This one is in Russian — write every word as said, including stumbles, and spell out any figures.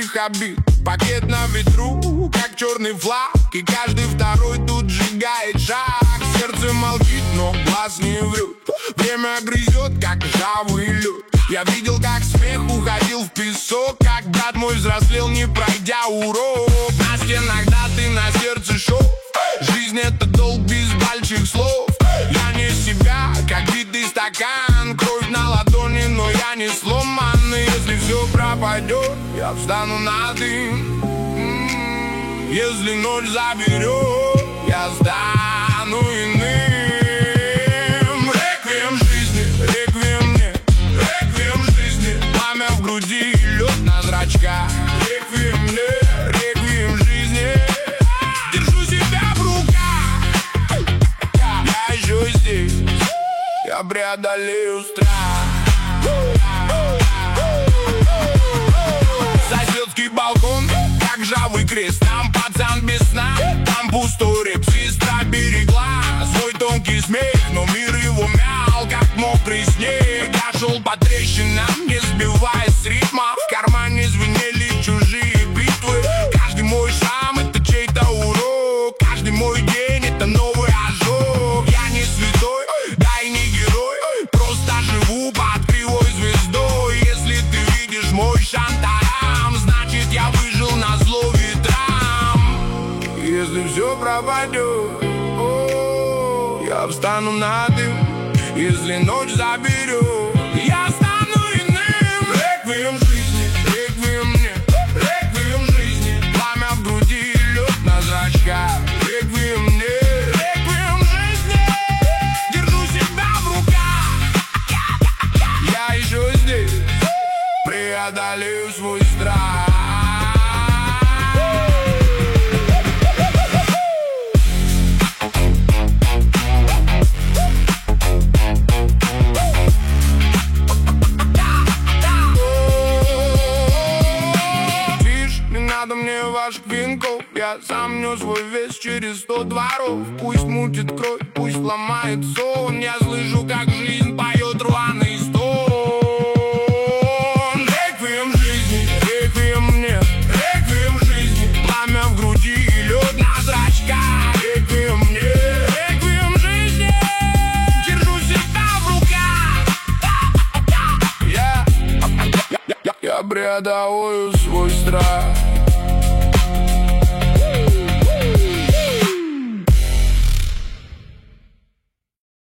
чужих обид. Пакет на ветру, как черный флаг, и каждый второй тут сжигает шаг. Сердце молчит, но глаз не врет. Время грызет, как ржавый лед. Я видел, как смех уходил в песок, как брат мой взрослел, не пройдя урок. На стенах даты, на сердце шов. Жизнь — это долг без больших слов. Я не себя, как битый стакан. Кровь на ладони, но я не сломан. И если все пропадет, я встану на дым. Если ночь заберет, я стану иным. Реквием жизни, реквием мне, реквием жизни. Пламя в груди и лед на зрачках. Реквием мне, реквием жизни. Держу себя в руках. Я еще здесь, я преодолею страх. Соседский балкон, как ржавый крест. Там пацан без сна, там пустой рэп. Сестра берегла свой тонкий смех, но мир его мял, как мокрый снег. Я шел по трещинам, не сбиваясь с ритма. В кармане звенели чужие битвы. Каждый мой шрам — это чей-то урок. Каждый мой день — это новый ожог. Я не святой, да и не герой, просто живу под кривой звездой. Если ты видишь мой шантарам, значит я выжил на зло ветрам. Если все пропадет, о, я встану на дым. Если ночь заберет, я стану иным. Реквием жизни, реквием мне, реквием жизни. Пламя в груди и лед на зрачках. Реквием мне, реквием жизни. Держу себя в руках. Я еще здесь, преодолею свой страх. Надо мне ваших венков, я сам нес свой вес через сто дворов. Пусть мутит кровь, пусть ломает сон. Я слышу, как жизнь поет рваный стон. Реквием жизни, реквием мне, реквием жизни. Пламя в груди и лед на зрачках. Реквием мне, реквием жизни. Держу себя в руках. Я, я, я, я преодолею свой страх.